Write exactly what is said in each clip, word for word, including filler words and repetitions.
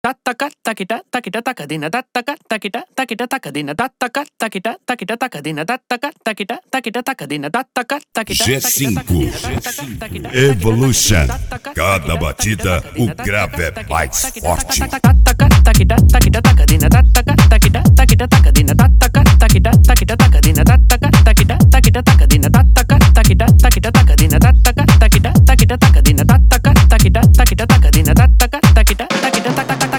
tattaka takita takita takadina tattaka takita takita takadina tattaka takita takita takadina tattaka takita takita takadina tattaka takita G cinco Evolution. Cada batida o grave é mais forte. tattaka takita takita takadina tattaka takita takita takadina tattaka takita takita takadina tattaka takita takita takadina tattaka takita takita takadina tattaka takita takita takadina tattaka takita takita takadina tattaka takita takita takata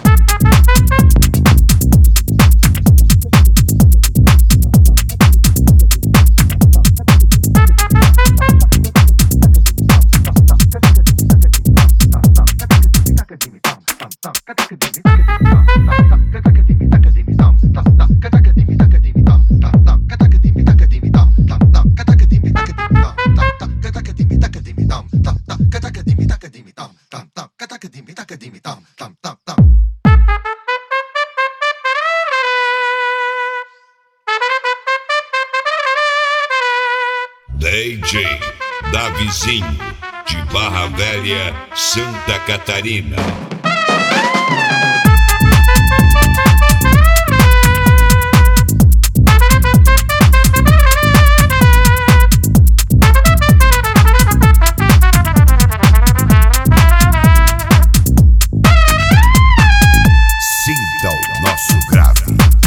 D J Davizinho, de Barra Velha, Santa Catarina. Sinta o nosso grave.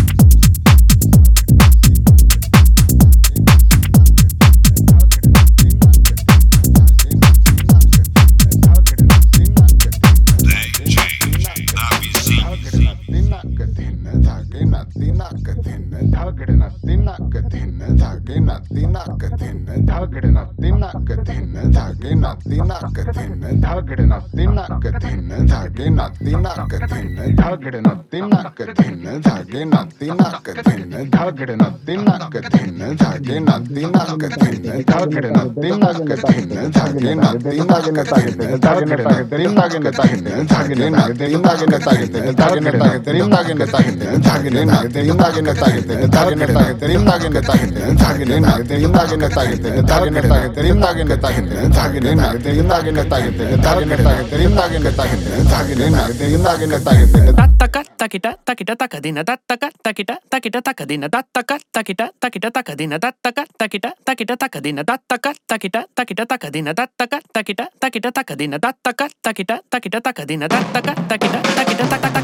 tattaka takita takita takadina tattaka takita takita takadina tattaka takita takita takadina tattaka takita takita takadina tattaka takita takita takadina tattaka takita takita takadina tattaka takita takita takadina tattaka takita takita takadina